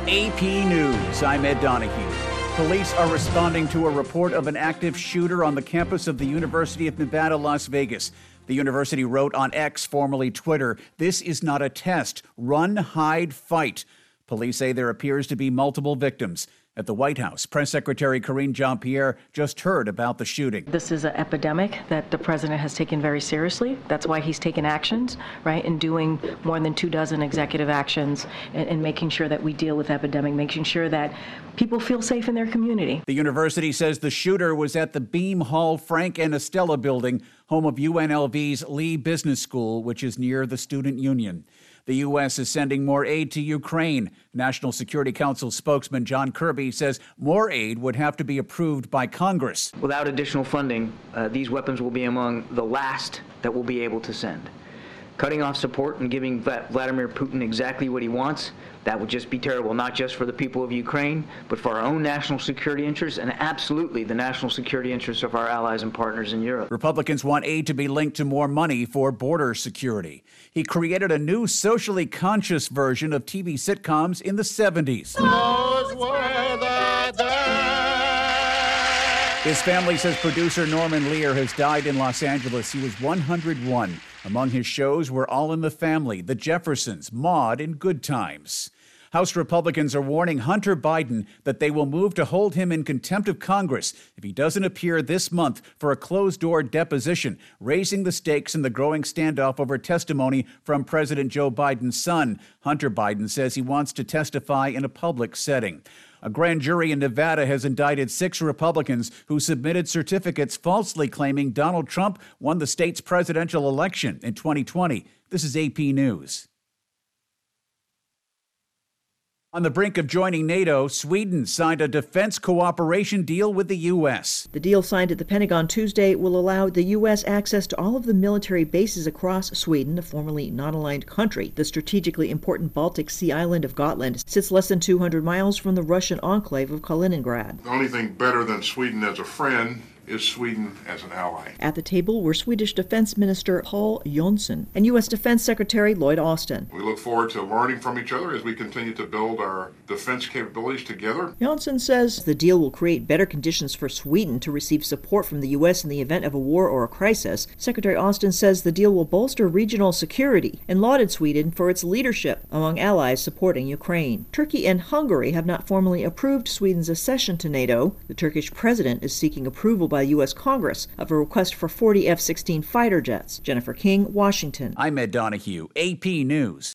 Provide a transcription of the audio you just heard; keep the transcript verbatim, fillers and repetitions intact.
A P News, I'm Ed Donahue. Police are responding to a report of an active shooter on the campus of the University of Nevada, Las Vegas. The university wrote on X, formerly Twitter, "This is not a test. Run, hide, fight." Police say there appears to be multiple victims. At the White House, Press Secretary Karine Jean-Pierre just heard about the shooting. This is an epidemic that the president has taken very seriously. That's why he's taken actions, right, in doing more than two dozen executive actions and, and making sure that we deal with the epidemic, making sure that people feel safe in their community. The university says the shooter was at the Beam Hall Frank and Estella building, home of U N L V's Lee Business School, which is near the student union. The U S is sending more aid to Ukraine. National Security Council spokesman John Kirby says more aid would have to be approved by Congress. Without additional funding, uh, these weapons will be among the last that we'll be able to send. Cutting off support and giving Vladimir Putin exactly what he wants, that would just be terrible, not just for the people of Ukraine, but for our own national security interests and absolutely the national security interests of our allies and partners in Europe. Republicans want aid to be linked to more money for border security. He created a new socially conscious version of T V sitcoms in the seventies. His family says producer Norman Lear has died in Los Angeles. He was one hundred one. Among his shows were All in the Family, The Jeffersons, Maude, and Good Times. House Republicans are warning Hunter Biden that they will move to hold him in contempt of Congress if he doesn't appear this month for a closed-door deposition, raising the stakes in the growing standoff over testimony from President Joe Biden's son. Hunter Biden says he wants to testify in a public setting. A grand jury in Nevada has indicted six Republicans who submitted certificates falsely claiming Donald Trump won the state's presidential election in twenty twenty. This is A P News. On the brink of joining NATO, Sweden signed a defense cooperation deal with the U S. The deal signed at the Pentagon Tuesday will allow the U S access to all of the military bases across Sweden, a formerly non-aligned country. The strategically important Baltic Sea island of Gotland sits less than two hundred miles from the Russian enclave of Kaliningrad. The only thing better than Sweden as a friend is Sweden as an ally. At the table were Swedish Defense Minister Paul Jönsson and U S Defense Secretary Lloyd Austin. We look forward to learning from each other as we continue to build our defense capabilities together. Jönsson says the deal will create better conditions for Sweden to receive support from the U S in the event of a war or a crisis. Secretary Austin says the deal will bolster regional security and lauded Sweden for its leadership among allies supporting Ukraine. Turkey and Hungary have not formally approved Sweden's accession to NATO. The Turkish president is seeking approval by U S Congress of a request for forty F sixteen fighter jets. Jennifer King, Washington. I'm Ed Donahue, A P News.